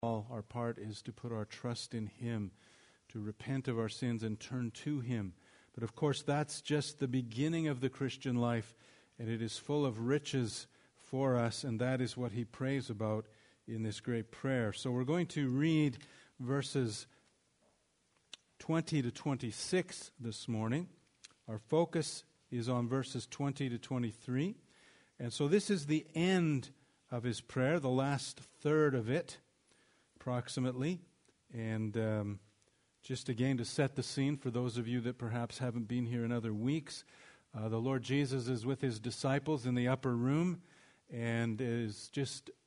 All our part is to put our trust in Him, to repent of our sins and turn to Him. But of course, that's just the beginning of the Christian life, and it is full of riches for us, and that is what he prays about in this great prayer. So we're going to read verses 20 to 26 this morning. Our focus is on verses 20 to 23. And so this is the end of his prayer, the last third of it, approximately. And just again to set the scene for those of you that perhaps haven't been here in other weeks, the Lord Jesus is with his disciples in the upper room and is just a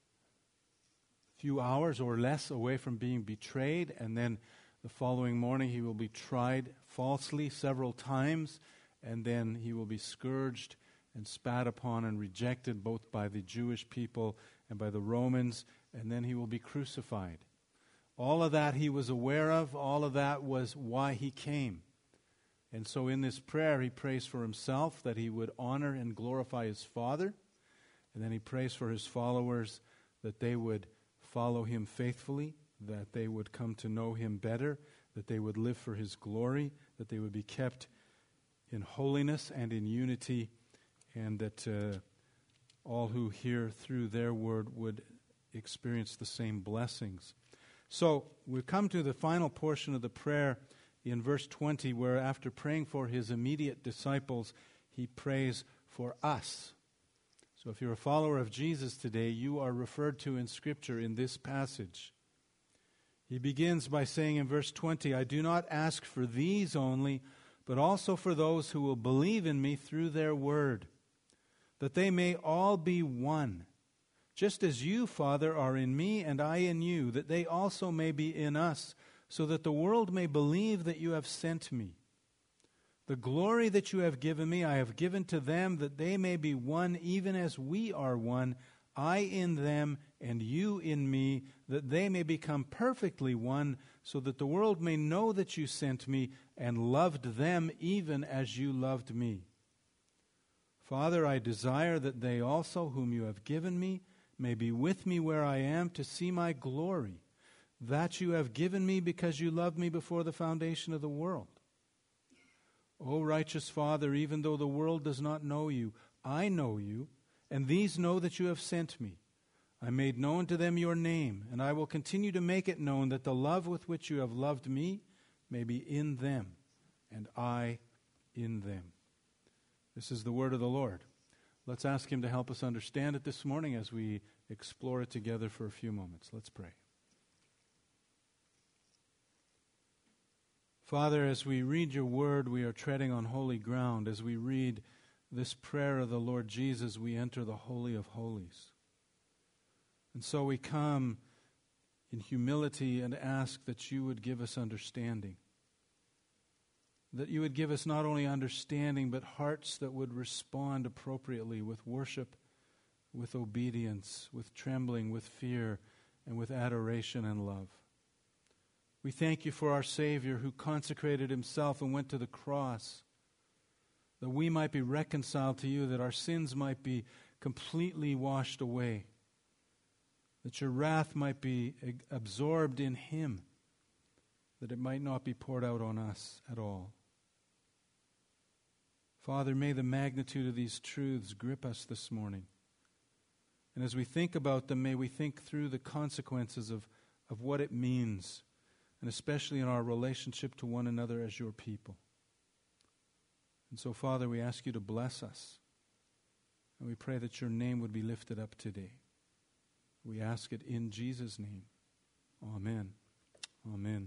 few hours or less away from being betrayed. And then the following morning he will be tried falsely several times, and then he will be scourged and spat upon and rejected both by the Jewish people and by the Romans, and then he will be crucified. All of that he was aware of. All of that was why he came. And so in this prayer he prays for himself that he would honor and glorify his Father, and then he prays for his followers that they would follow him faithfully, that they would come to know him better, that they would live for his glory, that they would be kept in holiness and in unity, and that all who hear through their word would experience the same blessings. So we've come to the final portion of the prayer in verse 20, where after praying for his immediate disciples, he prays for us. So if you're a follower of Jesus today, you are referred to in Scripture in this passage. He begins by saying in verse 20, I do not ask for these only, but also for those who will believe in me through their word, that they may all be one, just as you, Father, are in me and I in you, that they also may be in us, so that the world may believe that you have sent me. The glory that you have given me, I have given to them, that they may be one, even as we are one, I in them and you in me, that they may become perfectly one, so that the world may know that you sent me and loved them even as you loved me. Father, I desire that they also, whom you have given me, may be with me where I am, to see my glory, that you have given me because you loved me before the foundation of the world. O righteous Father, even though the world does not know you, I know you, and these know that you have sent me. I made known to them your name, and I will continue to make it known, that the love with which you have loved me may be in them, and I in them. This is the word of the Lord. Let's ask him to help us understand it this morning as we explore it together for a few moments. Let's pray. Father, as we read your word, we are treading on holy ground. As we read this prayer of the Lord Jesus, we enter the Holy of Holies. And so we come in humility and ask that you would give us understanding. That you would give us not only understanding, but hearts that would respond appropriately with worship, with obedience, with trembling, with fear, and with adoration and love. We thank you for our Savior who consecrated himself and went to the cross, that we might be reconciled to you, that our sins might be completely washed away, that your wrath might be absorbed in him, that it might not be poured out on us at all. Father, may the magnitude of these truths grip us this morning. And as we think about them, may we think through the consequences of what it means, and especially in our relationship to one another as your people. And so, Father, we ask you to bless us, and we pray that your name would be lifted up today. We ask it in Jesus' name. Amen. Amen.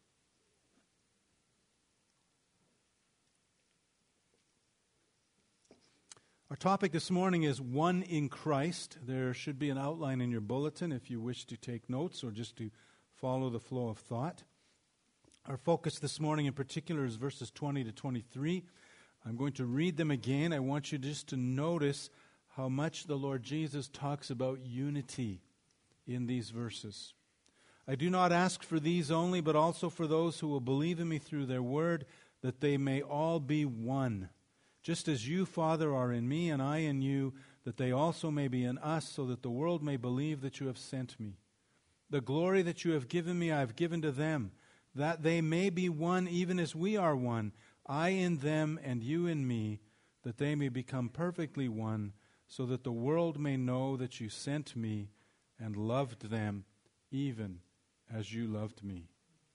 Our topic this morning is one in Christ. There should be an outline in your bulletin if you wish to take notes or just to follow the flow of thought. Our focus this morning in particular is verses 20 to 23. I'm going to read them again. I want you just to notice how much the Lord Jesus talks about unity in these verses. I do not ask for these only, but also for those who will believe in me through their word, that they may all be one. Just as you, Father, are in me and I in you, that they also may be in us, so that the world may believe that you have sent me. The glory that you have given me, I have given to them, that they may be one even as we are one, I in them and you in me, that they may become perfectly one, so that the world may know that you sent me and loved them even as you loved me.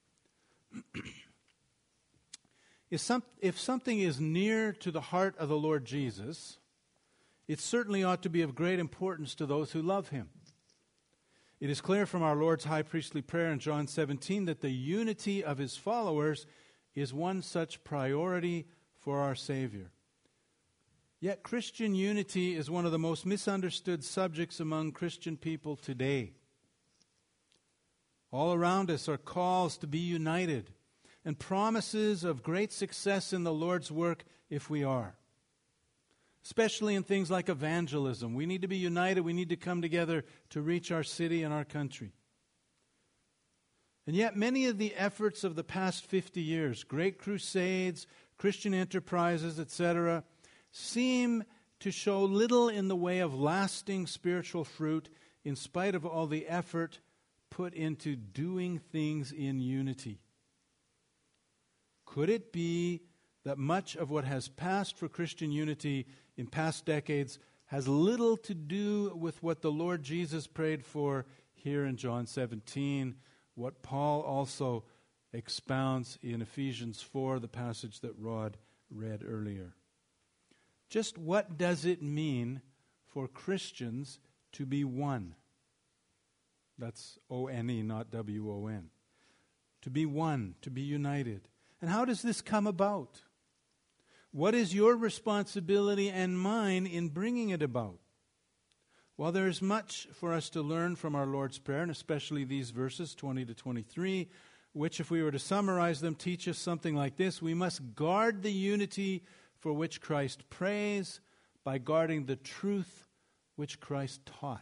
If something is near to the heart of the Lord Jesus, it certainly ought to be of great importance to those who love him. It is clear from our Lord's high priestly prayer in John 17 that the unity of his followers is one such priority for our Savior. Yet Christian unity is one of the most misunderstood subjects among Christian people today. All around us are calls to be united and promises of great success in the Lord's work if we are. Especially in things like evangelism. We need to be united. We need to come together to reach our city and our country. And yet many of the efforts of the past 50 years, great crusades, Christian enterprises, etc., seem to show little in the way of lasting spiritual fruit in spite of all the effort put into doing things in unity. Could it be that much of what has passed for Christian unity in past decades has little to do with what the Lord Jesus prayed for here in John 17, what Paul also expounds in Ephesians 4, the passage that Rod read earlier? Just what does it mean for Christians to be one? That's O-N-E, not W-O-N. To be one, to be united. And how does this come about? What is your responsibility and mine in bringing it about? Well, there is much for us to learn from our Lord's Prayer, and especially these verses, 20 to 23, which, if we were to summarize them, teach us something like this. We must guard the unity for which Christ prays by guarding the truth which Christ taught.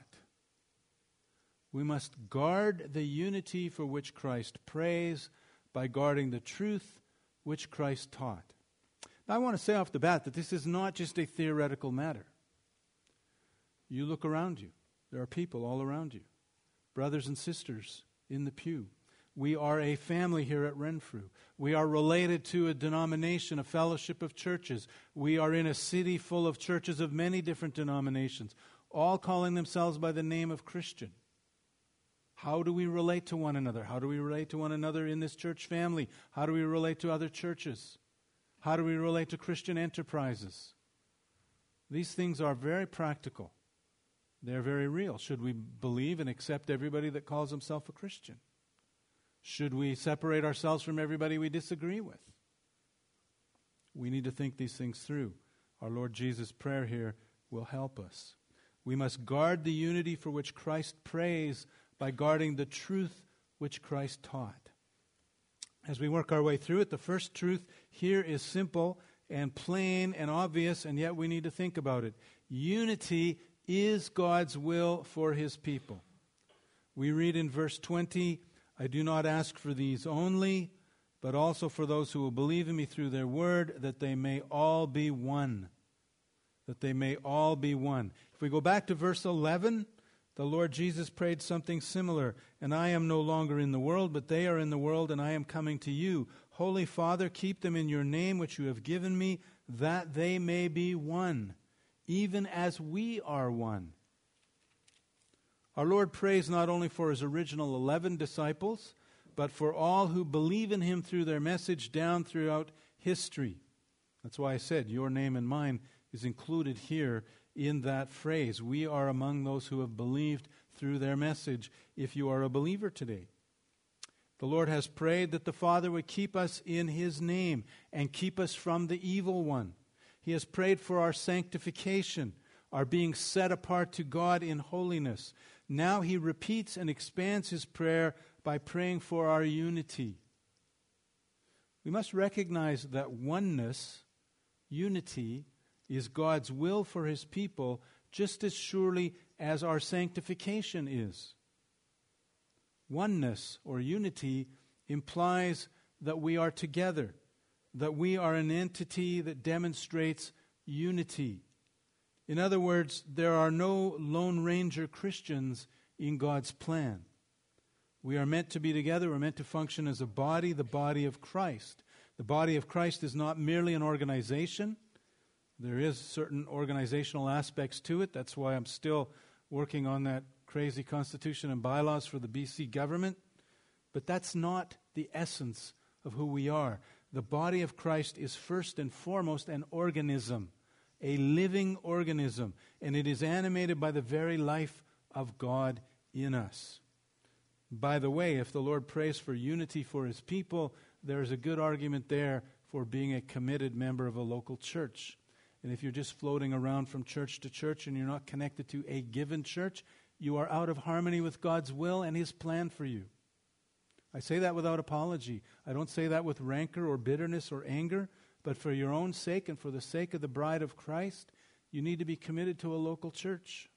We must guard the unity for which Christ prays by guarding the truth which Christ taught. Now, I want to say off the bat that this is not just a theoretical matter. You look around you. There are people all around you. Brothers and sisters in the pew. We are a family here at Renfrew. We are related to a denomination, a fellowship of churches. We are in a city full of churches of many different denominations, all calling themselves by the name of Christian. How do we relate to one another? How do we relate to one another in this church family? How do we relate to other churches? How do we relate to Christian enterprises? These things are very practical. They're very real. Should we believe and accept everybody that calls himself a Christian? Should we separate ourselves from everybody we disagree with? We need to think these things through. Our Lord Jesus' prayer here will help us. We must guard the unity for which Christ prays by guarding the truth which Christ taught. As we work our way through it, the first truth here is simple and plain and obvious, and yet we need to think about it. Unity is God's will for his people. We read in verse 20, I do not ask for these only, but also for those who will believe in me through their word, that they may all be one. That they may all be one. If we go back to verse 11, the Lord Jesus prayed something similar. And I am no longer in the world, but they are in the world, and I am coming to you. Holy Father, keep them in your name which you have given me, that they may be one, even as we are one. Our Lord prays not only for his original 11 disciples, but for all who believe in him through their message down throughout history. That's why I said your name and mine is included here in that phrase. We are among those who have believed through their message, if you are a believer today. The Lord has prayed that the Father would keep us in his name and keep us from the evil one. He has prayed for our sanctification, our being set apart to God in holiness. Now he repeats and expands his prayer by praying for our unity. We must recognize that oneness, unity, is God's will for his people just as surely as our sanctification is. Oneness or unity implies that we are together, that we are an entity that demonstrates unity. In other words, there are no Lone Ranger Christians in God's plan. We are meant to be together. We're meant to function as a body, the body of Christ. The body of Christ is not merely an organization. There is certain organizational aspects to it. That's why I'm still working on that crazy constitution and bylaws for the BC government. But that's not the essence of who we are. The body of Christ is first and foremost an organism, a living organism, and it is animated by the very life of God in us. By the way, if the Lord prays for unity for His people, there's a good argument there for being a committed member of a local church. And if you're just floating around from church to church and you're not connected to a given church, you are out of harmony with God's will and His plan for you. I say that without apology. I don't say that with rancor or bitterness or anger, but for your own sake and for the sake of the bride of Christ, you need to be committed to a local church.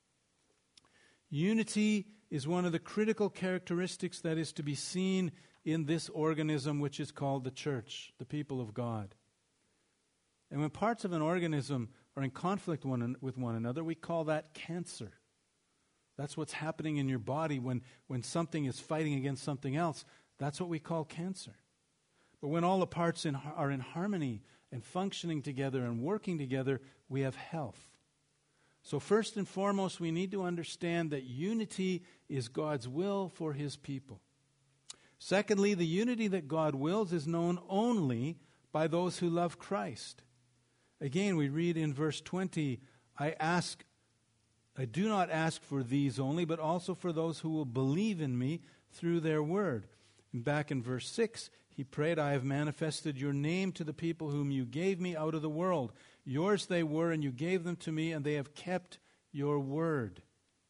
Unity is one of the critical characteristics that is to be seen in this organism which is called the church, the people of God. And when parts of an organism are in conflict with one another, we call that cancer. That's what's happening in your body when something is fighting against something else. That's what we call cancer. But when all the parts are in harmony and functioning together and working together, we have health. So first and foremost, we need to understand that unity is God's will for His people. Secondly, the unity that God wills is known only by those who love Christ. Again, we read in verse 20, I do not ask for these only, but also for those who will believe in me through their word. And back in verse 6, he prayed, I have manifested your name to the people whom you gave me out of the world. Yours they were, and you gave them to me, and they have kept your word.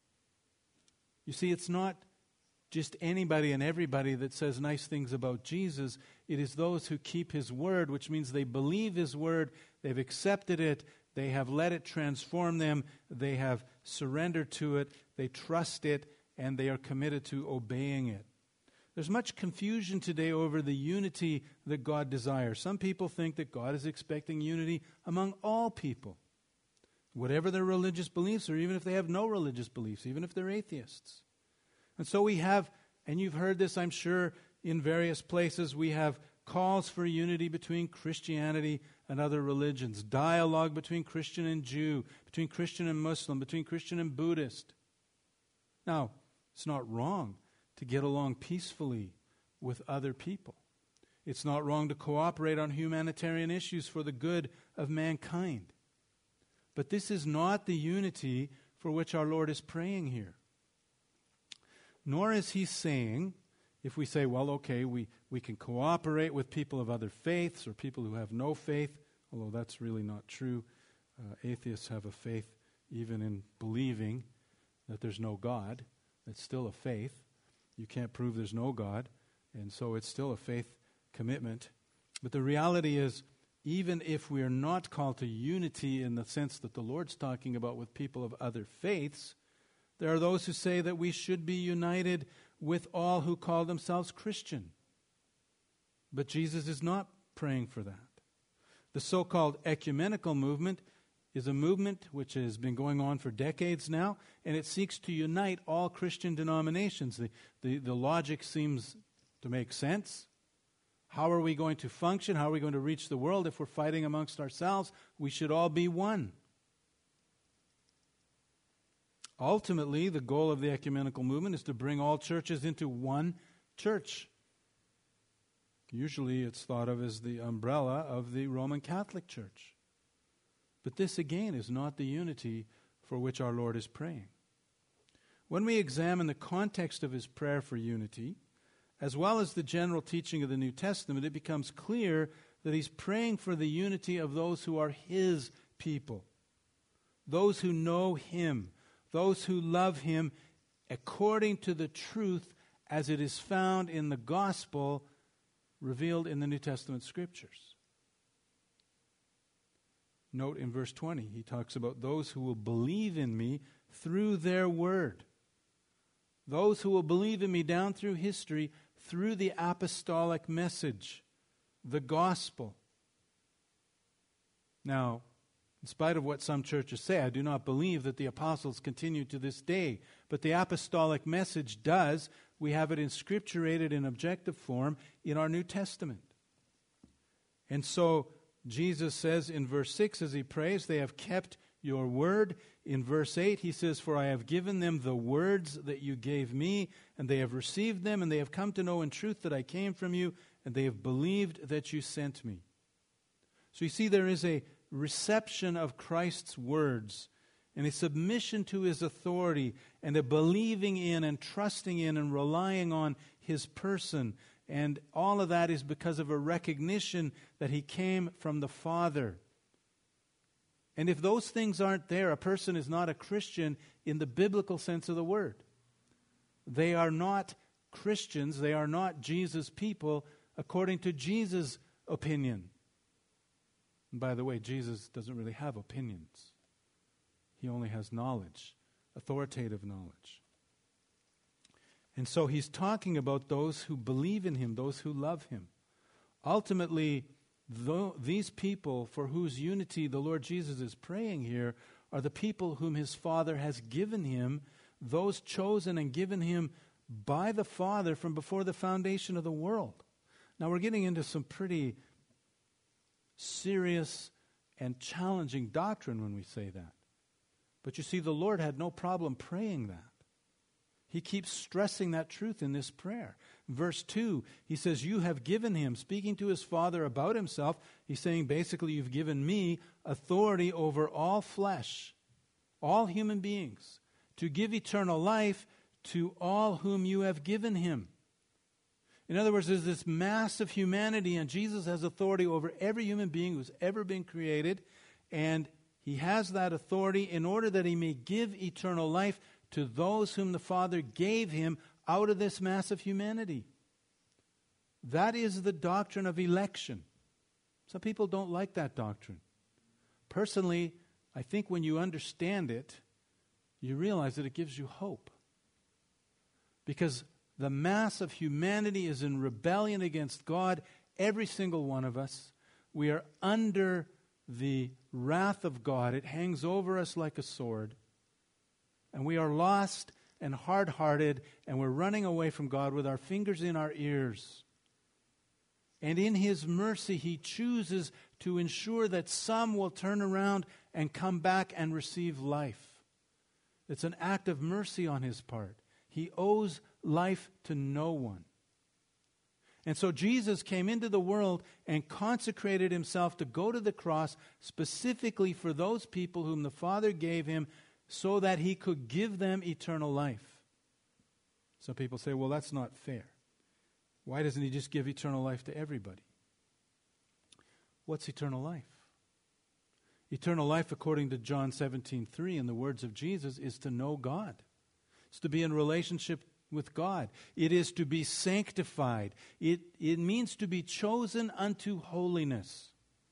You see, it's not just anybody and everybody that says nice things about Jesus. It is those who keep His word, which means they believe His word, they've accepted it, they have let it transform them, they have surrendered to it, they trust it, and they are committed to obeying it. There's much confusion today over the unity that God desires. Some people think that God is expecting unity among all people, whatever their religious beliefs, or even if they have no religious beliefs, even if they're atheists. And so we have, and you've heard this, I'm sure, in various places, we have calls for unity between Christianity and other religions, dialogue between Christian and Jew, between Christian and Muslim, between Christian and Buddhist. Now, it's not wrong to get along peacefully with other people. It's not wrong to cooperate on humanitarian issues for the good of mankind. But this is not the unity for which our Lord is praying here. Nor is He saying, if we say, well, okay, we can cooperate with people of other faiths or people who have no faith, although that's really not true. Atheists have a faith even in believing that there's no God. It's still a faith. You can't prove there's no God, and so it's still a faith commitment. But the reality is, even if we are not called to unity in the sense that the Lord's talking about with people of other faiths, there are those who say that we should be united with all who call themselves Christian. But Jesus is not praying for that. The so-called ecumenical movement is a movement which has been going on for decades now, and it seeks to unite all Christian denominations. The logic seems to make sense. How are we going to function? How are we going to reach the world if we're fighting amongst ourselves? We should all be one. Ultimately, the goal of the ecumenical movement is to bring all churches into one church. Usually it's thought of as the umbrella of the Roman Catholic Church. But this, again, is not the unity for which our Lord is praying. When we examine the context of His prayer for unity, as well as the general teaching of the New Testament, it becomes clear that He's praying for the unity of those who are His people, those who know Him, those who love Him according to the truth as it is found in the gospel revealed in the New Testament Scriptures. Note in verse 20, he talks about those who will believe in me through their word. Those who will believe in me down through history through the apostolic message, the gospel. Now, in spite of what some churches say, I do not believe that the apostles continue to this day. But the apostolic message does, we have it inscripturated in objective form in our New Testament. And so Jesus says in verse 6 as he prays, they have kept your word. In verse 8 he says, for I have given them the words that you gave me, and they have received them, and they have come to know in truth that I came from you, and they have believed that you sent me. So you see, there is a reception of Christ's words, and a submission to his authority, and a believing in and trusting in and relying on his person. And all of that is because of a recognition that he came from the Father. And if those things aren't there, a person is not a Christian in the biblical sense of the word. They are not Christians. They are not Jesus' people according to Jesus' opinion. And by the way, Jesus doesn't really have opinions. He only has knowledge, authoritative knowledge. And so he's talking about those who believe in him, those who love him. Ultimately, these people for whose unity the Lord Jesus is praying here are the people whom his Father has given him, those chosen and given him by the Father from before the foundation of the world. Now we're getting into some pretty serious and challenging doctrine when we say that. But you see, the Lord had no problem praying that. He keeps stressing that truth in this prayer. Verse 2, he says, you have given him, speaking to his Father about himself, he's saying basically, you've given me authority over all flesh, all human beings, to give eternal life to all whom you have given him. In other words, there's this mass of humanity, and Jesus has authority over every human being who's ever been created, and he has that authority in order that he may give eternal life to those whom the Father gave him out of this mass of humanity. That is the doctrine of election. Some people don't like that doctrine. Personally, I think when you understand it, you realize that it gives you hope. Because the mass of humanity is in rebellion against God, every single one of us. We are under the wrath of God. It hangs over us like a sword. And we are lost and hard-hearted, and we're running away from God with our fingers in our ears. And in his mercy, he chooses to ensure that some will turn around and come back and receive life. It's an act of mercy on his part. He owes life to no one. And so Jesus came into the world and consecrated himself to go to the cross specifically for those people whom the Father gave him, so that he could give them eternal life. Some people say, well, that's not fair. Why doesn't he just give eternal life to everybody? What's eternal life? Eternal life, according to John 17:3, in the words of Jesus, is to know God. It's to be in relationship with God. It is to be sanctified. It means to be chosen unto holiness.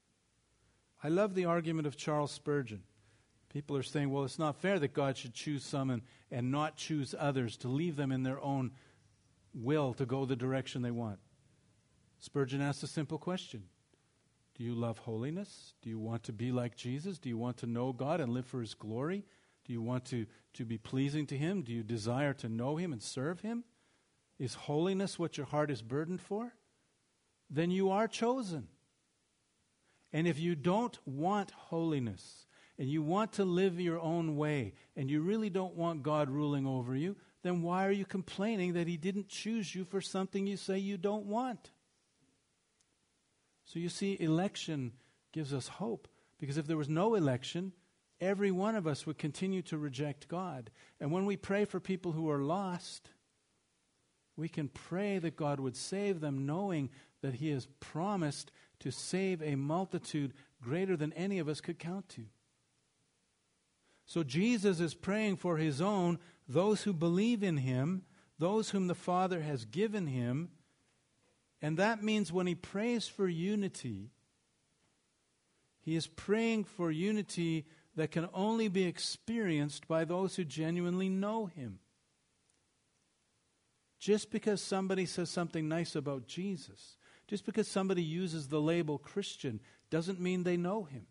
I love the argument of Charles Spurgeon. People are saying, well, it's not fair that God should choose some and not choose others, to leave them in their own will to go the direction they want. Spurgeon asked a simple question. Do you love holiness? Do you want to be like Jesus? Do you want to know God and live for his glory? Do you want to be pleasing to him? Do you desire to know him and serve him? Is holiness what your heart is burdened for? Then you are chosen. And if you don't want holiness, and you want to live your own way, and you really don't want God ruling over you, then why are you complaining that he didn't choose you for something you say you don't want? So you see, election gives us hope, because if there was no election, every one of us would continue to reject God. And when we pray for people who are lost, we can pray that God would save them, knowing that he has promised to save a multitude greater than any of us could count to. So Jesus is praying for his own, those who believe in him, those whom the Father has given him. And that means when he prays for unity, he is praying for unity that can only be experienced by those who genuinely know him. Just because somebody says something nice about Jesus, just because somebody uses the label Christian, doesn't mean they know him.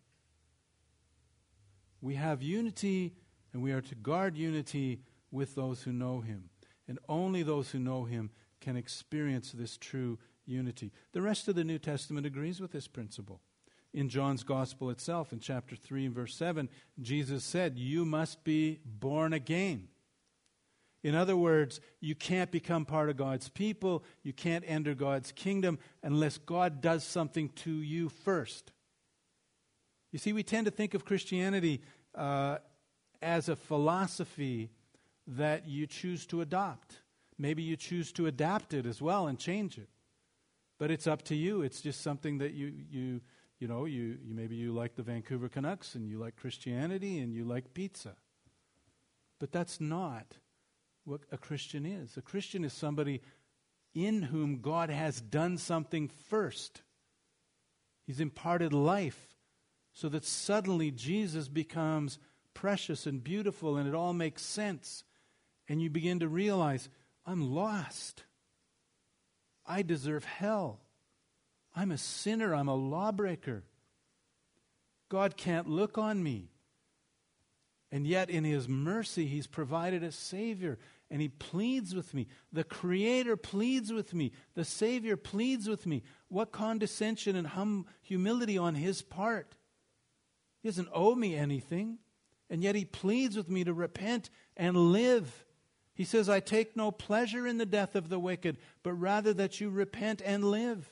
We have unity, and we are to guard unity with those who know him. And only those who know him can experience this true unity. The rest of the New Testament agrees with this principle. In John's Gospel itself, in chapter 3 and verse 7, Jesus said, you must be born again. In other words, you can't become part of God's people, you can't enter God's kingdom unless God does something to you first. You see, we tend to think of Christianity as a philosophy that you choose to adopt. Maybe you choose to adapt it as well and change it. But it's up to you. It's just something that you maybe you like the Vancouver Canucks and you like Christianity and you like pizza. But that's not what a Christian is. A Christian is somebody in whom God has done something first. He's imparted life so that suddenly Jesus becomes precious and beautiful and it all makes sense. And you begin to realize, I'm lost. I deserve hell. I'm a sinner. I'm a lawbreaker. God can't look on me. And yet in his mercy, he's provided a Savior. And he pleads with me. The Creator pleads with me. The Savior pleads with me. What condescension and humility on his part. He doesn't owe me anything. And yet he pleads with me to repent and live. He says, I take no pleasure in the death of the wicked, but rather that you repent and live.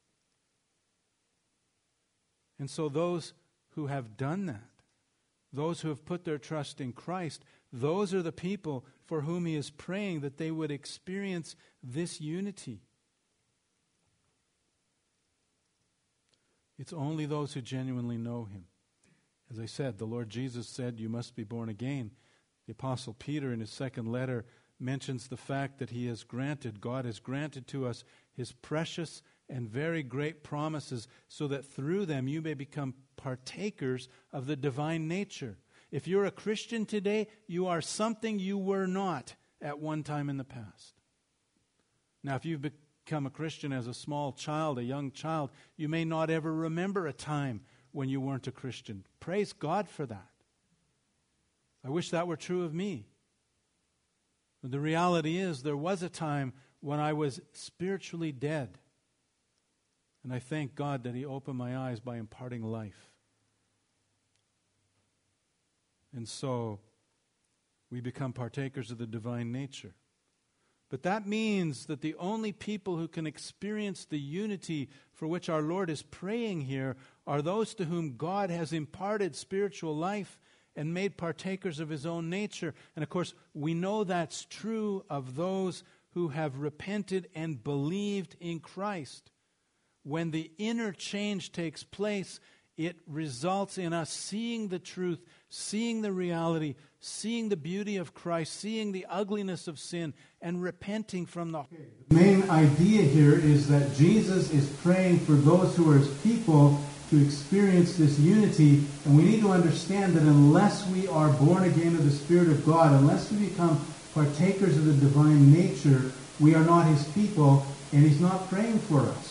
And so those who have done that, those who have put their trust in Christ, those are the people for whom he is praying that they would experience this unity. It's only those who genuinely know him. As I said, the Lord Jesus said, you must be born again. The Apostle Peter in his second letter mentions the fact that God has granted to us his precious and very great promises so that through them you may become partakers of the divine nature. If you're a Christian today, you are something you were not at one time in the past. Now, if you've become a Christian as a small child, a young child, you may not ever remember a time when you weren't a Christian. Praise God for that. I wish that were true of me. But the reality is there was a time when I was spiritually dead. And I thank God that he opened my eyes by imparting life. And so we become partakers of the divine nature. But that means that the only people who can experience the unity for which our Lord is praying here are those to whom God has imparted spiritual life and made partakers of his own nature. And of course, we know that's true of those who have repented and believed in Christ. When the inner change takes place, it results in us seeing the truth, seeing the reality, seeing the beauty of Christ, seeing the ugliness of sin, and repenting from the... The main idea here is that Jesus is praying for those who are his people to experience this unity, and we need to understand that unless we are born again of the Spirit of God, unless we become partakers of the divine nature, we are not his people, and he's not praying for us.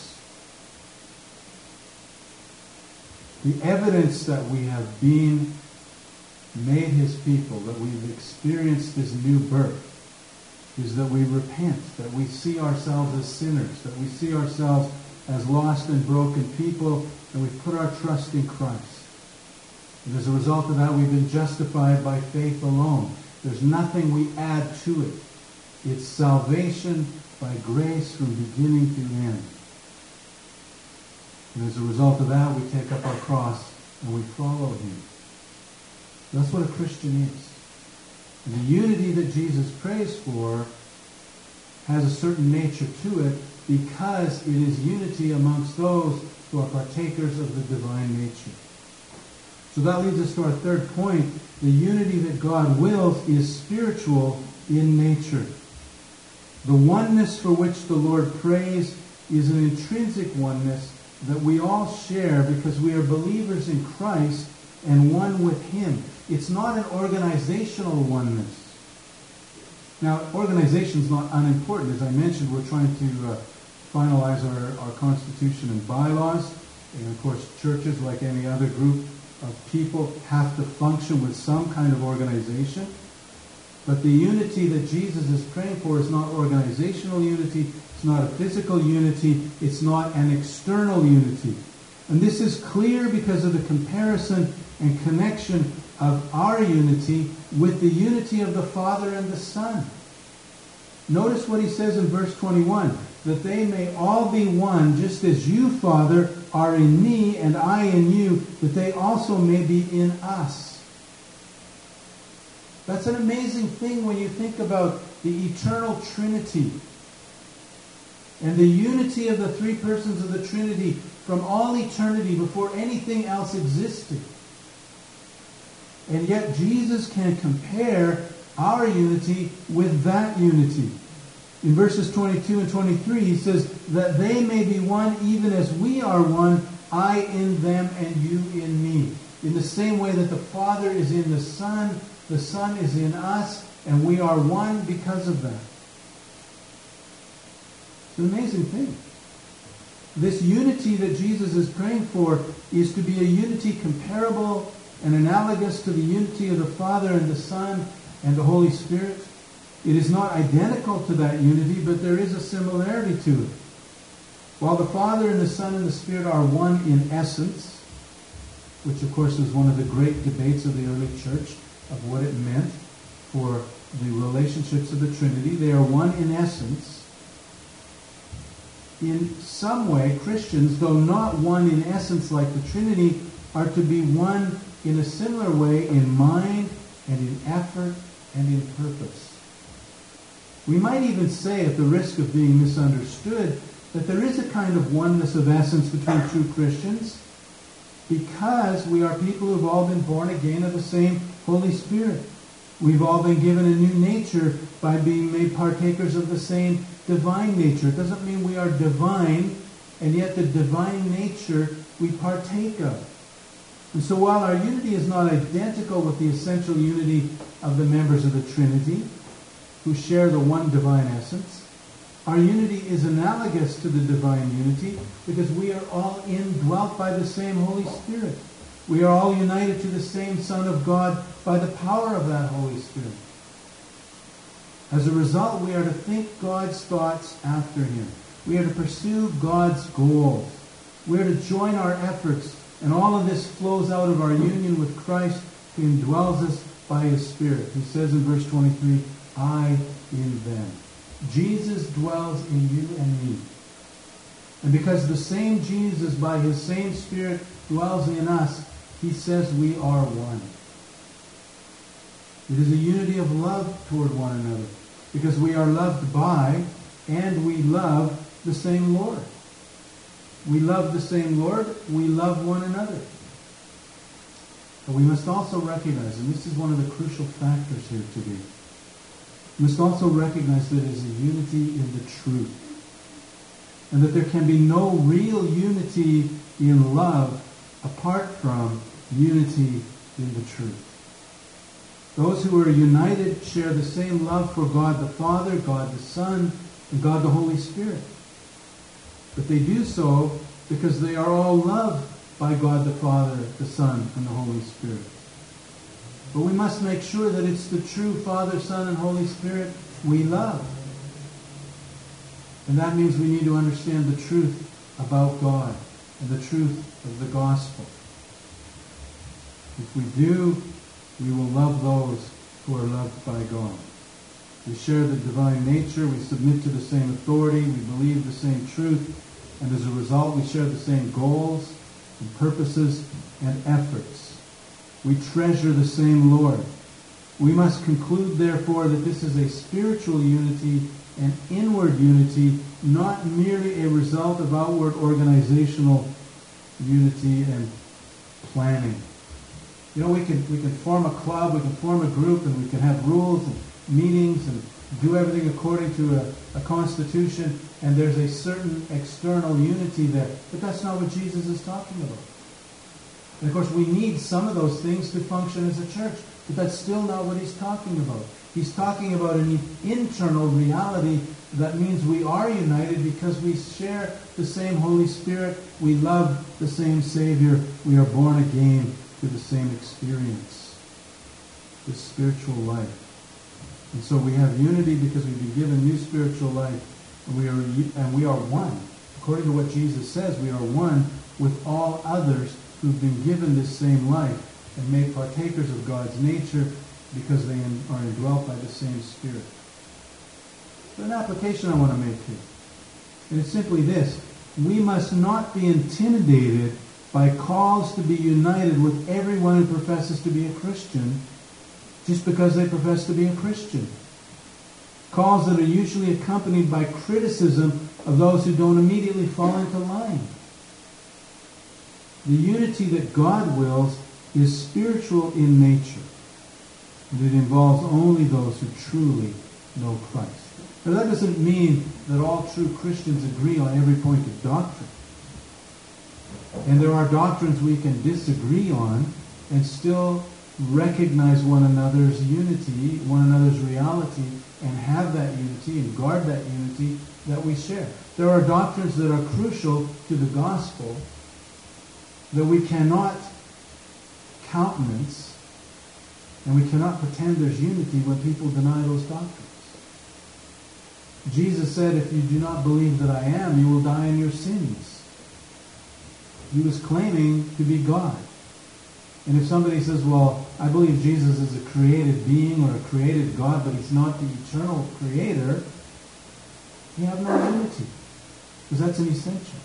The evidence that we have been made his people, that we've experienced this new birth, is that we repent, that we see ourselves as sinners, that we see ourselves as lost and broken people, and we put our trust in Christ. And as a result of that, we've been justified by faith alone. There's nothing we add to it. It's salvation by grace from beginning to end. And as a result of that, we take up our cross and we follow him. That's what a Christian is. And the unity that Jesus prays for has a certain nature to it because it is unity amongst those who are partakers of the divine nature. So that leads us to our third point. The unity that God wills is spiritual in nature. The oneness for which the Lord prays is an intrinsic oneness that we all share because we are believers in Christ and one with him. It's not an organizational oneness. Now, organization is not unimportant. As I mentioned, we're trying to finalize our constitution and bylaws. And of course, churches, like any other group of people, have to function with some kind of organization. But the unity that Jesus is praying for is not organizational unity, it's not a physical unity, it's not an external unity. And this is clear because of the comparison and connection of our unity with the unity of the Father and the Son. Notice what he says in verse 21, that they may all be one, just as you, Father, are in me and I in you, that they also may be in us. That's an amazing thing when you think about the eternal Trinity and the unity of the three persons of the Trinity from all eternity before anything else existed. And yet Jesus can compare our unity with that unity. In verses 22 and 23, he says, that they may be one even as we are one, I in them and you in me. In the same way that the Father is in the Son is in us, and we are one because of that. It's an amazing thing. This unity that Jesus is praying for is to be a unity comparable and analogous to the unity of the Father and the Son and the Holy Spirit. It is not identical to that unity, but there is a similarity to it. While the Father and the Son and the Spirit are one in essence, which of course is one of the great debates of the early church of what it meant for the relationships of the Trinity, they are one in essence. In some way, Christians, though not one in essence like the Trinity, are to be one in a similar way in mind and in effort and in purpose. We might even say, at the risk of being misunderstood, that there is a kind of oneness of essence between true Christians because we are people who have all been born again of the same Holy Spirit. We've all been given a new nature by being made partakers of the same divine nature. It doesn't mean we are divine, and yet the divine nature we partake of. And so while our unity is not identical with the essential unity of the members of the Trinity, who share the one divine essence, our unity is analogous to the divine unity because we are all indwelt by the same Holy Spirit. We are all united to the same Son of God by the power of that Holy Spirit. As a result, we are to think God's thoughts after Him. We are to pursue God's goals. We are to join our efforts, and all of this flows out of our union with Christ, who indwells us by His Spirit. He says in verse 23, I in them. Jesus dwells in you and me. And because the same Jesus, by His same Spirit, dwells in us, He says we are one. It is a unity of love toward one another, because we are loved by and we love the same Lord. We love the same Lord, we love one another. But we must also recognize, and this is one of the crucial factors here today, we must also recognize that it is a unity in the truth. And that there can be no real unity in love apart from unity in the truth. Those who are united share the same love for God the Father, God the Son, and God the Holy Spirit. But they do so because they are all loved by God the Father, the Son, and the Holy Spirit. But we must make sure that it's the true Father, Son, and Holy Spirit we love. And that means we need to understand the truth about God and the truth of the gospel. If we do, we will love those who are loved by God. We share the divine nature, we submit to the same authority, we believe the same truth, and as a result we share the same goals and purposes and efforts. We treasure the same Lord. We must conclude, therefore, that this is a spiritual unity, an inward unity, not merely a result of outward organizational unity and planning. You know, we can form a club, we can form a group, and we can have rules and meetings and do everything according to a constitution, and there's a certain external unity there. But that's not what Jesus is talking about. And of course, we need some of those things to function as a church, but that's still not what He's talking about. He's talking about an internal reality that means we are united because we share the same Holy Spirit, we love the same Savior, we are born again to the same experience, the spiritual life. And so we have unity because we've been given new spiritual life, and we are one. According to what Jesus says, we are one with all others who've been given this same life and made partakers of God's nature because they are indwelt by the same Spirit. But an application I want to make here, and it's simply this: we must not be intimidated by calls to be united with everyone who professes to be a Christian just because they profess to be a Christian. Calls that are usually accompanied by criticism of those who don't immediately fall into line. The unity that God wills is spiritual in nature, and it involves only those who truly know Christ. Now, that doesn't mean that all true Christians agree on every point of doctrine. And there are doctrines we can disagree on and still recognize one another's unity, one another's reality, and have that unity and guard that unity that we share. There are doctrines that are crucial to the gospel that we cannot countenance, and we cannot pretend there's unity when people deny those doctrines. Jesus said, if you do not believe that I am, you will die in your sins. He was claiming to be God. And if somebody says, well, I believe Jesus is a created being or a created God, but he's not the eternal creator, you have no unity, because that's an essential.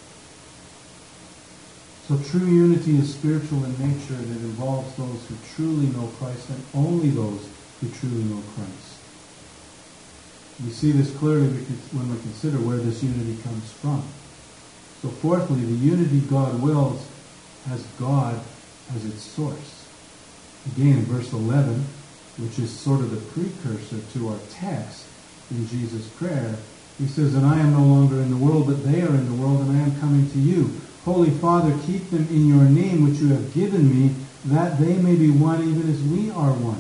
So true unity is spiritual in nature, and it involves those who truly know Christ and only those who truly know Christ. We see this clearly when we consider where this unity comes from. So fourthly, the unity God wills has God as its source. Again, in verse 11, which is sort of the precursor to our text in Jesus' prayer, he says, and I am no longer in the world, but they are in the world, and I am coming to you. Holy Father, keep them in your name, which you have given me, that they may be one even as we are one.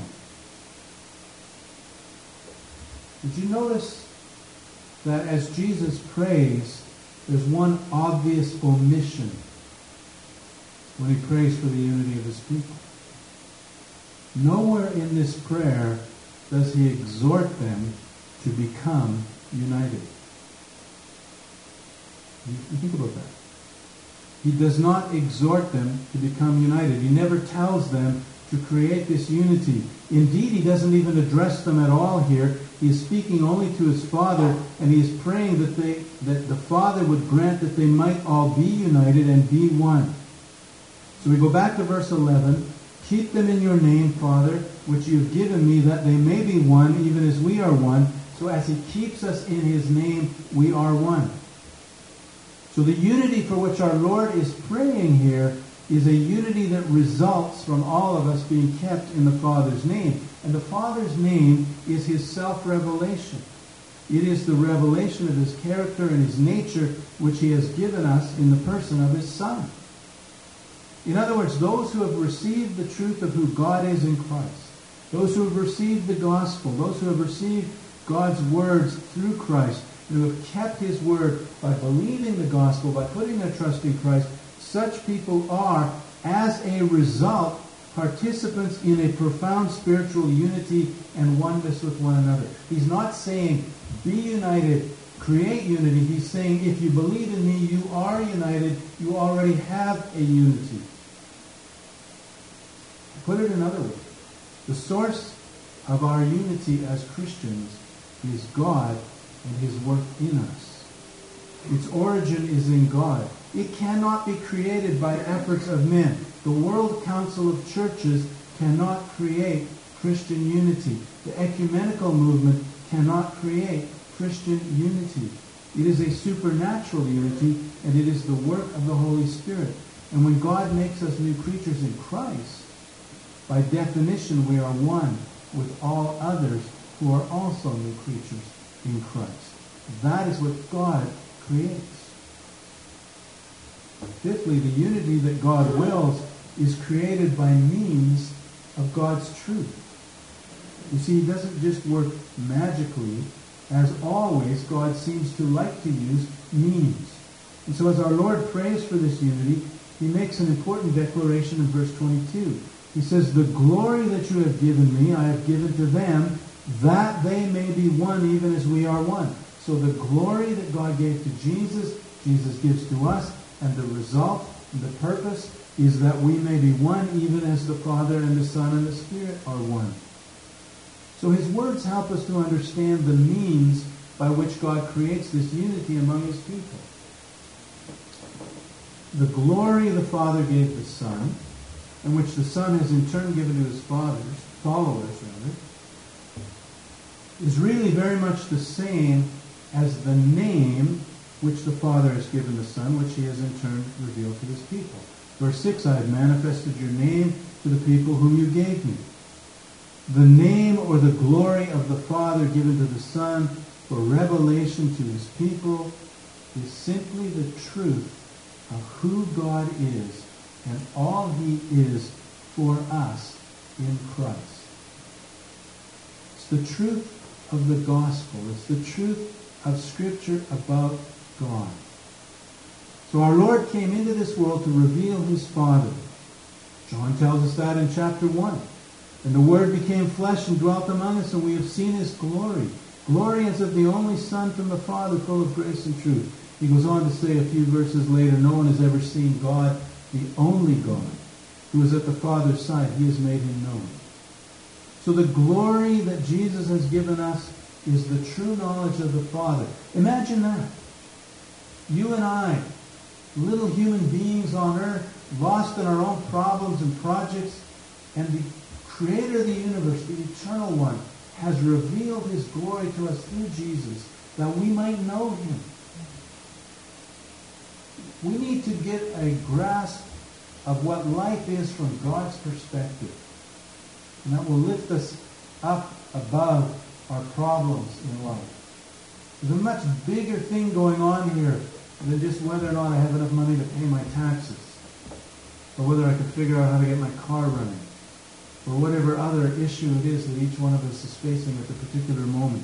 Did you notice that as Jesus prays, there's one obvious omission when he prays for the unity of his people? Nowhere in this prayer does he exhort them to become united. You think about that. He does not exhort them to become united. He never tells them to create this unity. Indeed, he doesn't even address them at all here. He is speaking only to his Father, and he is praying that the Father would grant that they might all be united and be one. So we go back to verse 11. Keep them in your name, Father, which you have given me, that they may be one, even as we are one. So as he keeps us in his name, we are one. So the unity for which our Lord is praying here is a unity that results from all of us being kept in the Father's name. And the Father's name is his self-revelation. It is the revelation of his character and his nature, which he has given us in the person of his Son. In other words, those who have received the truth of who God is in Christ, those who have received the gospel, those who have received God's words through Christ, and who have kept his word by believing the gospel, by putting their trust in Christ, such people are, as a result, participants in a profound spiritual unity and oneness with one another. He's not saying, be united, create unity. He's saying, if you believe in me, you are united. You already have a unity. Put it another way. The source of our unity as Christians is God and his work in us. Its origin is in God. It cannot be created by efforts of men. The World Council of Churches cannot create Christian unity. The ecumenical movement cannot create Christian unity. It is a supernatural unity, and it is the work of the Holy Spirit. And when God makes us new creatures in Christ, by definition we are one with all others who are also new creatures in Christ. That is what God creates. Fifthly, the unity that God wills is created by means of God's truth. You see, he doesn't just work magically. As always, God seems to like to use means. And so as our Lord prays for this unity, he makes an important declaration in verse 22. He says, the glory that you have given me, I have given to them, that they may be one even as we are one. So the glory that God gave to Jesus, Jesus gives to us, and the result and the purpose is that we may be one even as the Father and the Son and the Spirit are one. So his words help us to understand the means by which God creates this unity among his people. The glory the Father gave the Son, and which the Son has in turn given to his followers, is really very much the same as the name which the Father has given the Son, which he has in turn revealed to his people. Verse 6, I have manifested your name to the people whom you gave me. The name or the glory of the Father given to the Son for revelation to his people is simply the truth of who God is and all he is for us in Christ. It's the truth of the gospel. It's the truth of Scripture about God. So our Lord came into this world to reveal his Father. John tells us that in chapter 1. And the Word became flesh and dwelt among us, and we have seen his glory. Glory as of the only Son from the Father, full of grace and truth. He goes on to say a few verses later, no one has ever seen God, the only God, who is at the Father's side. He has made him known. So the glory that Jesus has given us is the true knowledge of the Father. Imagine that. You and I, little human beings on earth, lost in our own problems and projects, and the Creator of the universe, the Eternal One, has revealed his glory to us through Jesus, that we might know him. We need to get a grasp of what life is from God's perspective. And that will lift us up above our problems in life. There's a much bigger thing going on here than just whether or not I have enough money to pay my taxes, or whether I can figure out how to get my car running, or whatever other issue it is that each one of us is facing at the particular moment.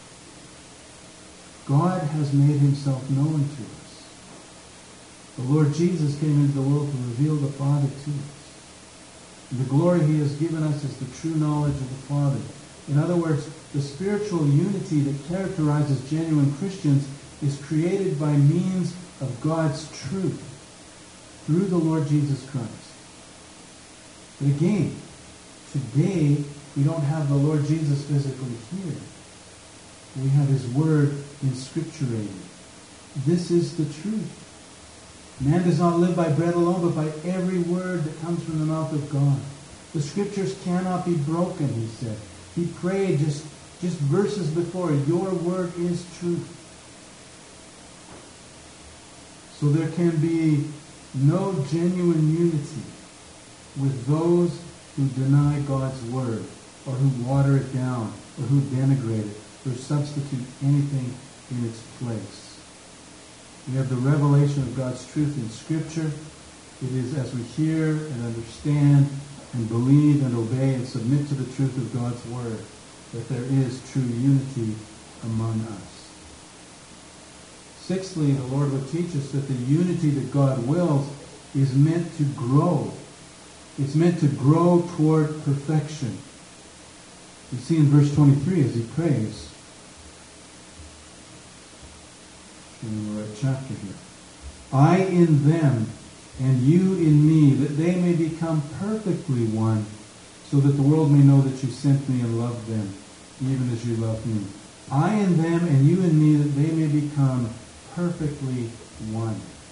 God has made himself known to us. The Lord Jesus came into the world to reveal the Father to us. And the glory he has given us is the true knowledge of the Father. In other words, the spiritual unity that characterizes genuine Christians is created by means of God's truth through the Lord Jesus Christ. But again, today we don't have the Lord Jesus physically here. We have his word inscripturated. This is the truth. Man does not live by bread alone, but by every word that comes from the mouth of God. The scriptures cannot be broken, he said. He prayed just verses before, your word is truth. So there can be no genuine unity with those who deny God's word, or who water it down, or who denigrate it, or substitute anything in its place. We have the revelation of God's truth in Scripture. It is as we hear and understand and believe and obey and submit to the truth of God's word that there is true unity among us. Sixthly, the Lord would teach us that the unity that God wills is meant to grow. It's meant to grow toward perfection. You see in verse 23 as he prays, in the right chapter here, I in them and you in me, that they may become perfectly one, so that the world may know that you sent me and loved them, even as you loved me. I in them and you in me, that they may become perfectly one.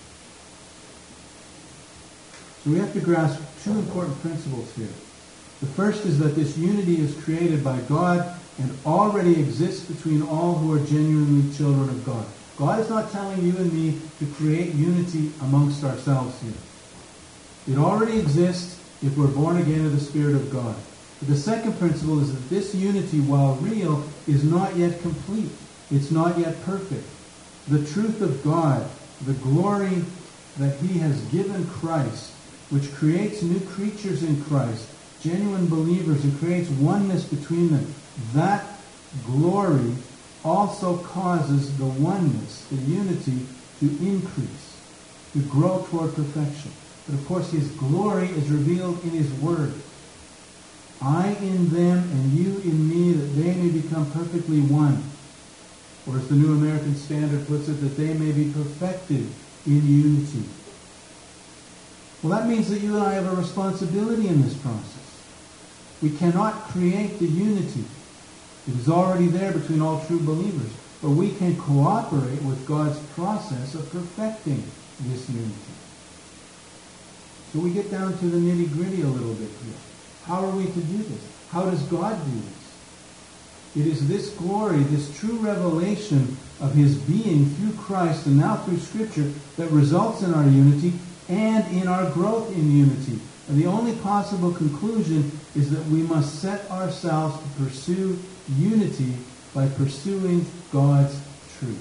So we have to grasp two important principles here. The first is that this unity is created by God and already exists between all who are genuinely children of God. God is not telling you and me to create unity amongst ourselves here. It already exists if we're born again of the Spirit of God. But the second principle is that this unity, while real, is not yet complete. It's not yet perfect. The truth of God, the glory that he has given Christ, which creates new creatures in Christ, genuine believers, and creates oneness between them, that glory also causes the oneness, the unity, to increase, to grow toward perfection. But of course, his glory is revealed in his word. I in them and you in me, that they may become perfectly one. Or as the New American Standard puts it, that they may be perfected in unity. Well, that means that you and I have a responsibility in this process. We cannot create the unity. It is already there between all true believers. But we can cooperate with God's process of perfecting this unity. So we get down to the nitty-gritty a little bit here. How are we to do this? How does God do this? It is this glory, this true revelation of his being through Christ and now through Scripture that results in our unity and in our growth in unity. And the only possible conclusion is that we must set ourselves to pursue unity by pursuing God's truth.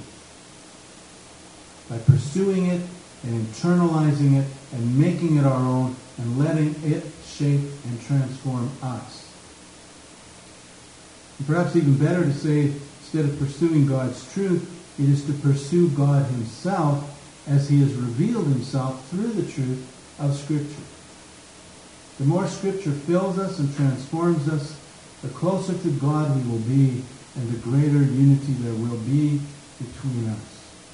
By pursuing it and internalizing it and making it our own and letting it shape and transform us. And perhaps even better to say, instead of pursuing God's truth, it is to pursue God himself as he has revealed himself through the truth of Scripture. The more Scripture fills us and transforms us, the closer to God we will be, and the greater unity there will be between us.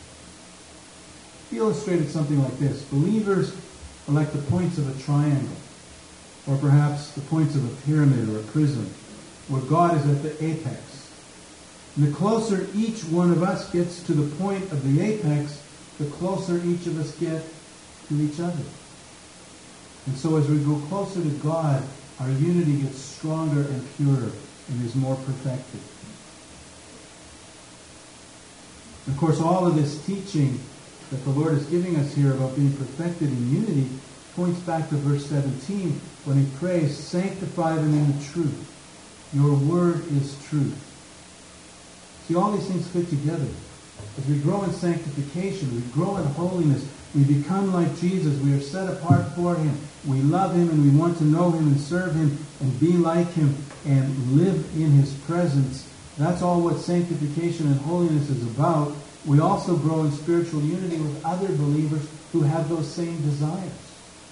He illustrated something like this. Believers are like the points of a triangle, or perhaps the points of a pyramid or a prism, where God is at the apex. And the closer each one of us gets to the point of the apex, the closer each of us get to each other. And so as we go closer to God, our unity gets stronger and purer and is more perfected. And of course, all of this teaching that the Lord is giving us here about being perfected in unity points back to verse 17 when he prays, sanctify them in the truth. Your word is truth. See, all these things fit together. As we grow in sanctification, we grow in holiness, we become like Jesus, we are set apart for him. We love him and we want to know him and serve him and be like him and live in his presence. That's all what sanctification and holiness is about. We also grow in spiritual unity with other believers who have those same desires.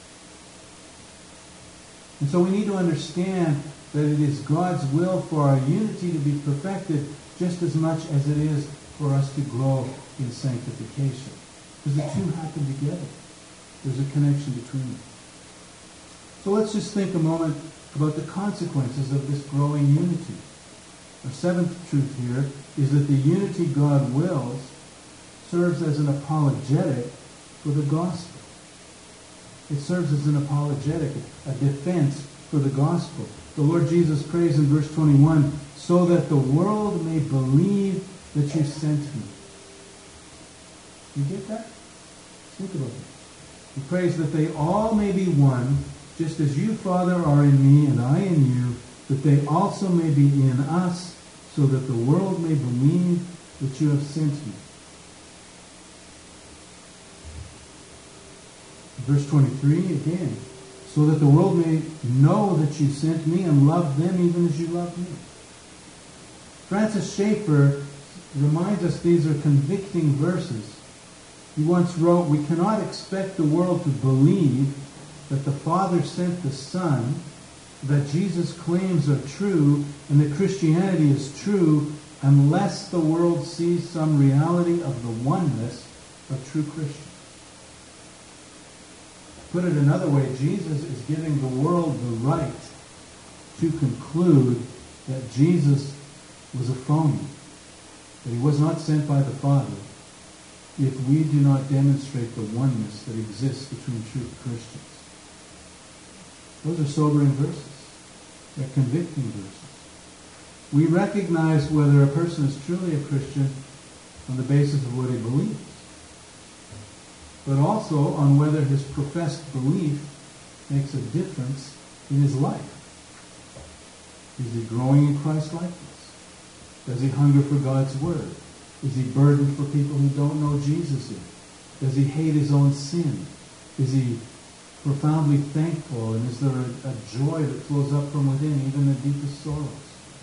And so we need to understand that it is God's will for our unity to be perfected just as much as it is for us to grow in sanctification. Because the two happen together. There's a connection between them. So let's just think a moment about the consequences of this growing unity. Our seventh truth here is that the unity God wills serves as an apologetic for the gospel. It serves as an apologetic, a defense for the gospel. The Lord Jesus prays in verse 21, so that the world may believe that you sent me. You get that? Think about it. He prays that they all may be one, just as you, Father, are in me and I in you, that they also may be in us, so that the world may believe that you have sent me. Verse 23 again, so that the world may know that you sent me and love them even as you love me. Francis Schaeffer reminds us these are convicting verses. He once wrote, we cannot expect the world to believe that the Father sent the Son, that Jesus' claims are true, and that Christianity is true, unless the world sees some reality of the oneness of true Christians. Put it another way, Jesus is giving the world the right to conclude that Jesus was a phony, that he was not sent by the Father, if we do not demonstrate the oneness that exists between true Christians. Those are sobering verses. They're convicting verses. We recognize whether a person is truly a Christian on the basis of what he believes, but also on whether his professed belief makes a difference in his life. Is he growing in Christ-likeness? Does he hunger for God's word? Is he burdened for people who don't know Jesus yet? Does he hate his own sin? Is he profoundly thankful? And is there a joy that flows up from within, even the deepest sorrows?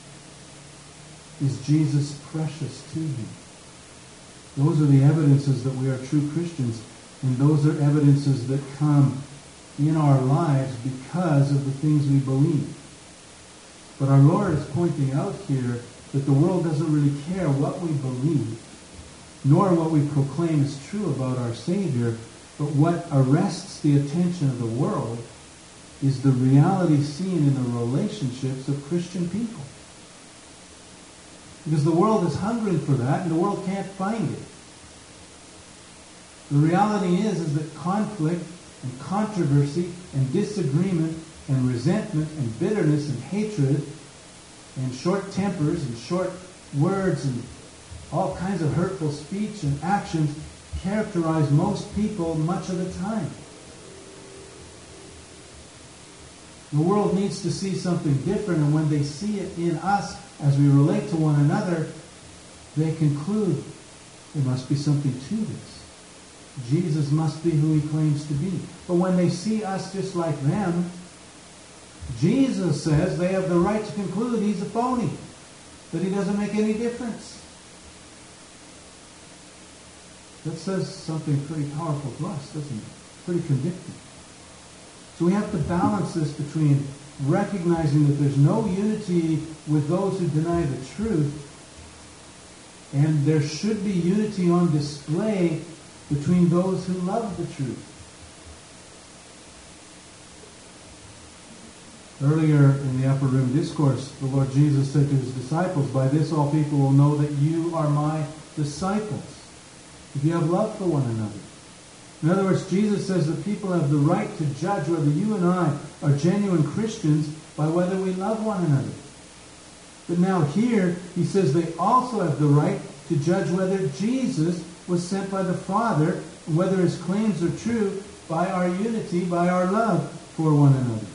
Is Jesus precious to him? Those are the evidences that we are true Christians, and those are evidences that come in our lives because of the things we believe. But our Lord is pointing out here that the world doesn't really care what we believe, nor what we proclaim is true about our Savior, but what arrests the attention of the world is the reality seen in the relationships of Christian people. Because the world is hungering for that, and the world can't find it. The reality is that conflict and controversy and disagreement and resentment and bitterness and hatred and short tempers and short words and all kinds of hurtful speech and actions characterize most people much of the time. The world needs to see something different, and when they see it in us as we relate to one another, they conclude there must be something to this. Jesus must be who he claims to be. But when they see us just like them, Jesus says they have the right to conclude he's a phony, that he doesn't make any difference. That says something pretty powerful to us, doesn't it? Pretty convicting. So we have to balance this between recognizing that there's no unity with those who deny the truth, and there should be unity on display between those who love the truth. Earlier in the Upper Room Discourse, the Lord Jesus said to his disciples, "By this all people will know that you are my disciples, if you have love for one another." In other words, Jesus says that people have the right to judge whether you and I are genuine Christians by whether we love one another. But now here, he says they also have the right to judge whether Jesus was sent by the Father, and whether his claims are true by our unity, by our love for one another.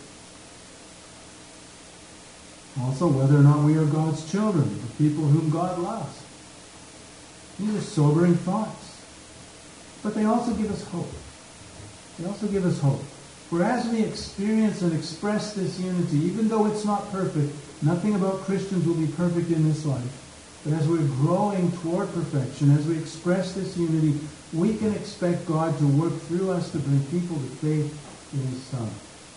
Also, whether or not we are God's children, the people whom God loves. These are sobering thoughts. But they also give us hope. They also give us hope. For as we experience and express this unity, even though it's not perfect, nothing about Christians will be perfect in this life. But as we're growing toward perfection, as we express this unity, we can expect God to work through us to bring people to faith in his Son.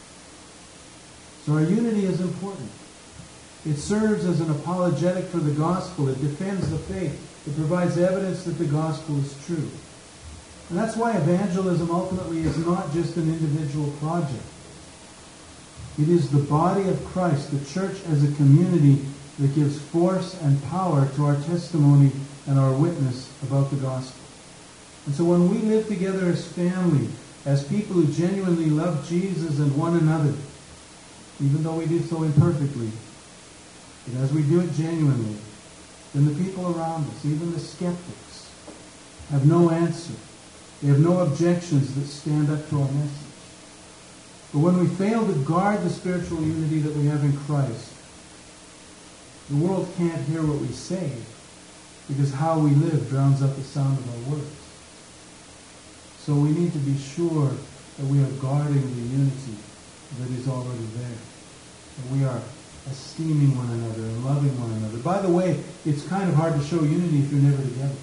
So our unity is important. It serves as an apologetic for the gospel. It defends the faith. It provides evidence that the gospel is true. And that's why evangelism ultimately is not just an individual project. It is the body of Christ, the church as a community, that gives force and power to our testimony and our witness about the gospel. And so when we live together as family, as people who genuinely love Jesus and one another, even though we do so imperfectly, and as we do it genuinely, then the people around us, even the skeptics, have no answer. They have no objections that stand up to our message. But when we fail to guard the spiritual unity that we have in Christ, the world can't hear what we say, because how we live drowns out the sound of our words. So we need to be sure that we are guarding the unity that is already there. That we are esteeming one another and loving one another. By the way, it's kind of hard to show unity if you're never together.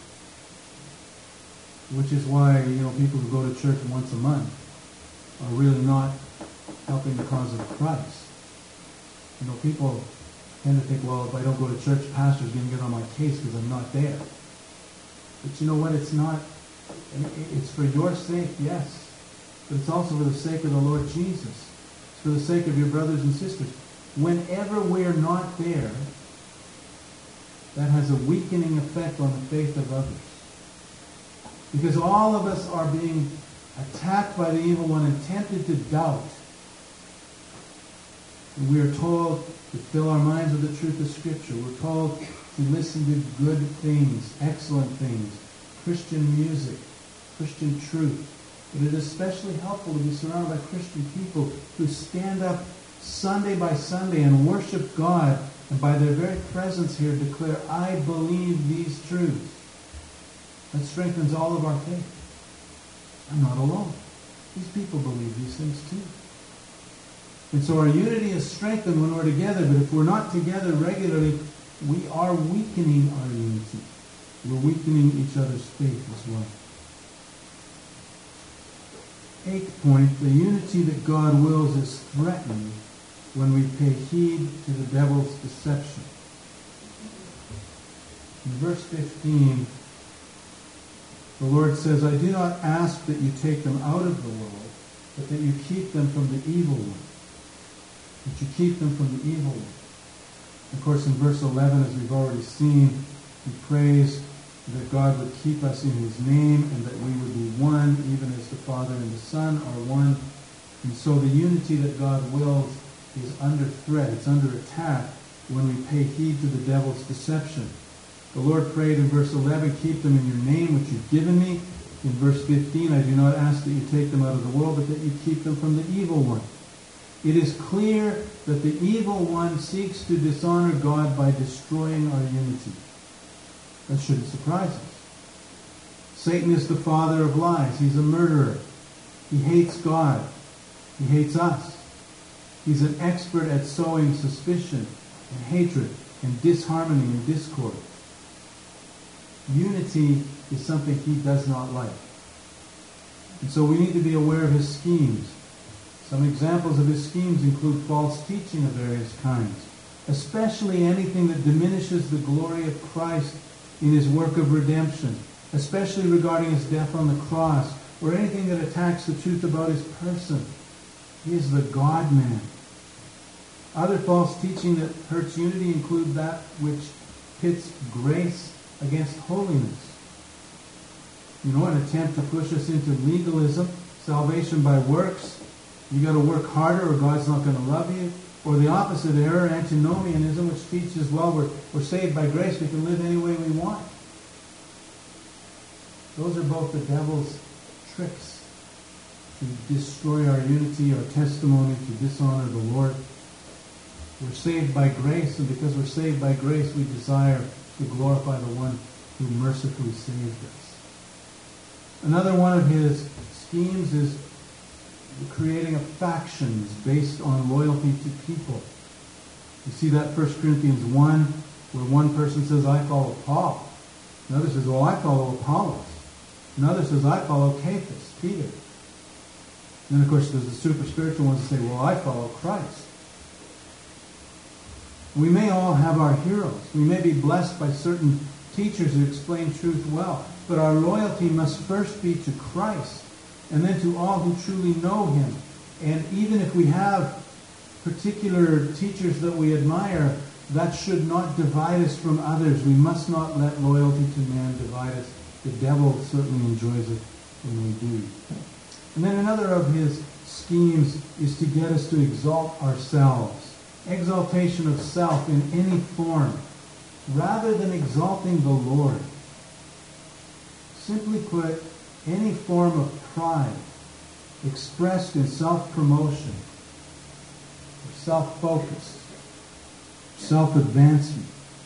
Which is why, people who go to church once a month are really not helping the cause of Christ. People tend to think, well, if I don't go to church, the pastor's going to get on my case because I'm not there. But you know what? It's not. It's for your sake, yes. But it's also for the sake of the Lord Jesus. It's for the sake of your brothers and sisters. Whenever we're not there, that has a weakening effect on the faith of others. Because all of us are being attacked by the evil one and tempted to doubt. And we are told to fill our minds with the truth of Scripture. We're told to listen to good things, excellent things, Christian music, Christian truth. But it is especially helpful to be surrounded by Christian people who stand up Sunday by Sunday and worship God, and by their very presence here declare, I believe these truths. That strengthens all of our faith. I'm not alone. These people believe these things too. And so our unity is strengthened when we're together, but if we're not together regularly, we are weakening our unity. We're weakening each other's faith as well. 8th point, the unity that God wills is threatened when we pay heed to the devil's deception. In verse 15, the Lord says, I do not ask that you take them out of the world, but that you keep them from the evil one. That you keep them from the evil one. Of course, in verse 11, as we've already seen, he prays that God would keep us in his name and that we would be one, even as the Father and the Son are one. And so the unity that God wills is under threat, it's under attack when we pay heed to the devil's deception. The Lord prayed in verse 11, keep them in your name which you've given me. In verse 15, I do not ask that you take them out of the world, but that you keep them from the evil one. It is clear that the evil one seeks to dishonor God by destroying our unity. That shouldn't surprise us. Satan is the father of lies. He's a murderer. He hates God. He hates us. He's an expert at sowing suspicion and hatred and disharmony and discord. Unity is something he does not like. And so we need to be aware of his schemes. Some examples of his schemes include false teaching of various kinds, especially anything that diminishes the glory of Christ in his work of redemption, especially regarding his death on the cross, or anything that attacks the truth about his person. He is the God-man. Other false teaching that hurts unity include that which pits grace against holiness. An attempt to push us into legalism, salvation by works. You got to work harder or God's not going to love you. Or the opposite error, antinomianism, which teaches, well, we're saved by grace, we can live any way we want. Those are both the devil's tricks to destroy our unity, our testimony, to dishonor the Lord. We're saved by grace, and because we're saved by grace, we desire to glorify the one who mercifully saved us. Another one of his schemes is the creating of factions based on loyalty to people. You see that 1 Corinthians 1, where one person says, I follow Paul. Another says, well, I follow Apollos. Another says, I follow Cephas, Peter. And then, of course, there's the super spiritual ones that say, well, I follow Christ. We may all have our heroes. We may be blessed by certain teachers who explain truth well. But our loyalty must first be to Christ, and then to all who truly know him. And even if we have particular teachers that we admire, that should not divide us from others. We must not let loyalty to man divide us. The devil certainly enjoys it when we do. And then another of his schemes is to get us to exalt ourselves. Exaltation of self in any form, rather than exalting the Lord. Simply put, any form of pride expressed in self-promotion, or self-focus, self-advancement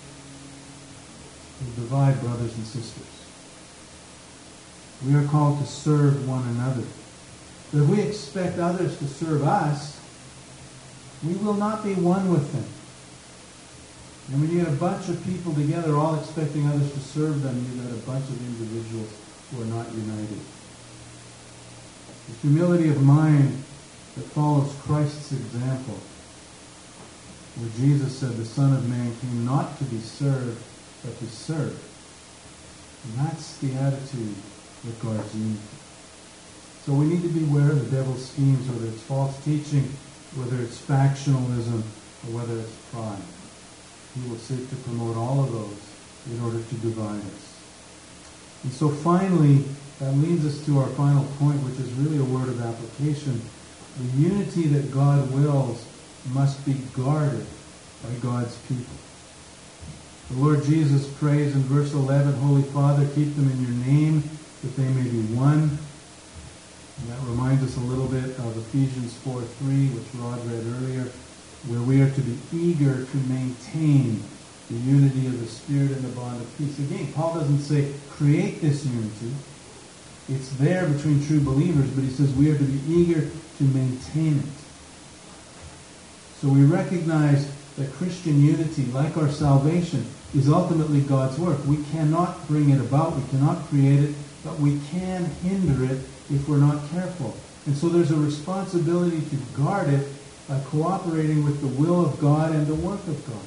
will divide brothers and sisters. We are called to serve one another. But if we expect others to serve us, we will not be one with them. And when you get a bunch of people together all expecting others to serve them, you've got a bunch of individuals who are not united. The humility of mind that follows Christ's example, where Jesus said the Son of Man came not to be served, but to serve. And that's the attitude that guards unity. So we need to be aware of the devil's schemes, whether it's false teaching, whether it's factionalism, or whether it's pride. He will seek to promote all of those in order to divide us. And so finally, that leads us to our final point, which is really a word of application. The unity that God wills must be guarded by God's people. The Lord Jesus prays in verse 11, Holy Father, keep them in your name, that they may be one. And that reminds us a little bit of Ephesians 4:3, which Rod read earlier, where we are to be eager to maintain the unity of the Spirit and the bond of peace. Again, Paul doesn't say create this unity. It's there between true believers, but he says we are to be eager to maintain it. So we recognize that Christian unity, like our salvation, is ultimately God's work. We cannot bring it about, we cannot create it, but we can hinder it if we're not careful. And so there's a responsibility to guard it by cooperating with the will of God and the work of God.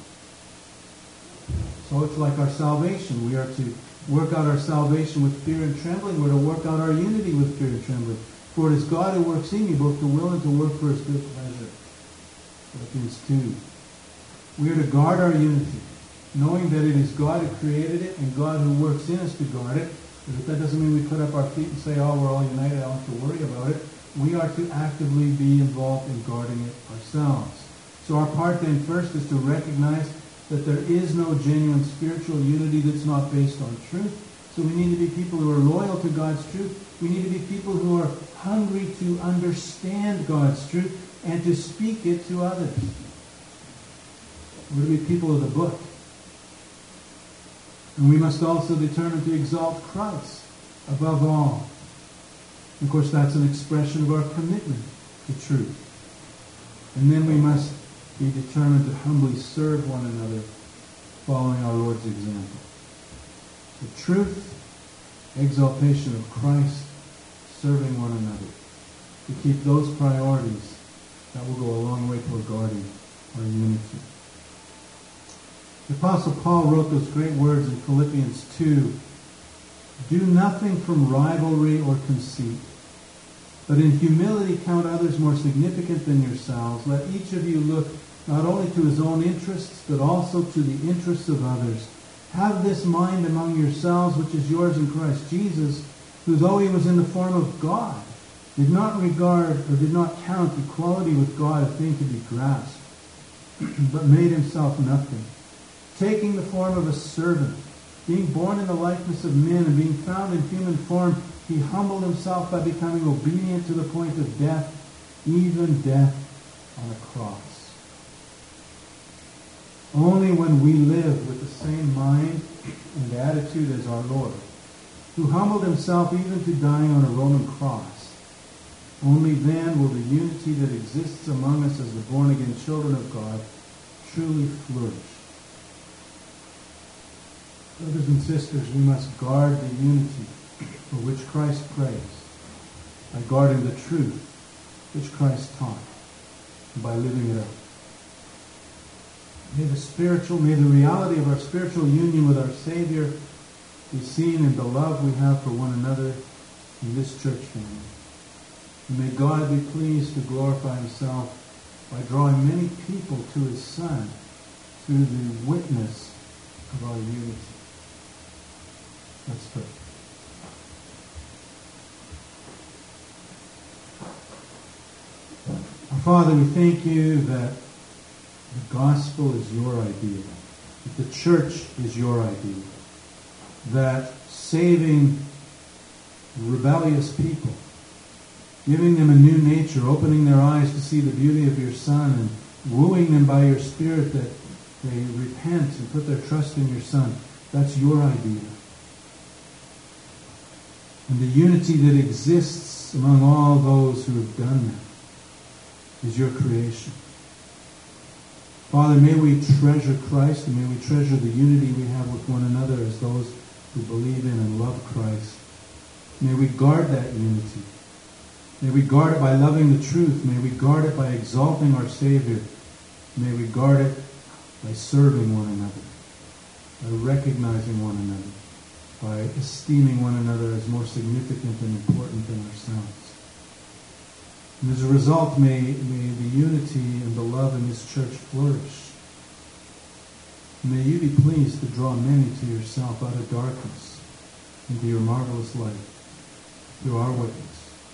So it's like our salvation. We are to work out our salvation with fear and trembling. We're to work out our unity with fear and trembling. For it is God who works in you both to will and to work for his good pleasure. Philippians 2. We are to guard our unity, knowing that it is God who created it and God who works in us to guard it. But that doesn't mean we put up our feet and say, oh, we're all united, I don't have to worry about it. We are to actively be involved in guarding it ourselves. So our part then first is to recognize that there is no genuine spiritual unity that's not based on truth. So we need to be people who are loyal to God's truth. We need to be people who are hungry to understand God's truth and to speak it to others. We're to be people of the book. And we must also determine to exalt Christ above all. Of course, that's an expression of our commitment to truth. And then we must be determined to humbly serve one another, following our Lord's example. The truth, exaltation of Christ, serving one another. To keep those priorities, that will go a long way toward guarding our unity. The Apostle Paul wrote those great words in Philippians 2. Do nothing from rivalry or conceit, but in humility count others more significant than yourselves. Let each of you look not only to his own interests, but also to the interests of others. Have this mind among yourselves, which is yours in Christ Jesus, who, though he was in the form of God, did not regard or did not count equality with God a thing to be grasped, but made himself nothing, taking the form of a servant, being born in the likeness of men, and being found in human form, he humbled himself by becoming obedient to the point of death, even death on a cross. Only when we live with the same mind and attitude as our Lord, who humbled himself even to dying on a Roman cross, only then will the unity that exists among us as the born-again children of God truly flourish. Brothers and sisters, we must guard the unity for which Christ prays by guarding the truth which Christ taught and by living it out. May the reality of our spiritual union with our Savior be seen in the love we have for one another in this church family. And may God be pleased to glorify himself by drawing many people to his Son through the witness of our unity. Let's pray. Our Father, we thank you that the gospel is your idea, that the church is your idea, that saving rebellious people, giving them a new nature, opening their eyes to see the beauty of your Son, and wooing them by your Spirit that they repent and put their trust in your Son, that's your idea. And the unity that exists among all those who have done that is your creation. Father, may we treasure Christ, and may we treasure the unity we have with one another as those who believe in and love Christ. May we guard that unity. May we guard it by loving the truth. May we guard it by exalting our Savior. May we guard it by serving one another, by recognizing one another, by esteeming one another as more significant and important than ourselves. And as a result, may the unity and the love in this church flourish. May you be pleased to draw many to yourself out of darkness into your marvelous light through our witness.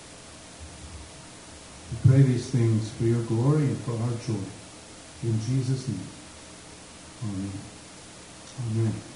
We pray these things for your glory and for our joy. In Jesus' name. Amen. Amen.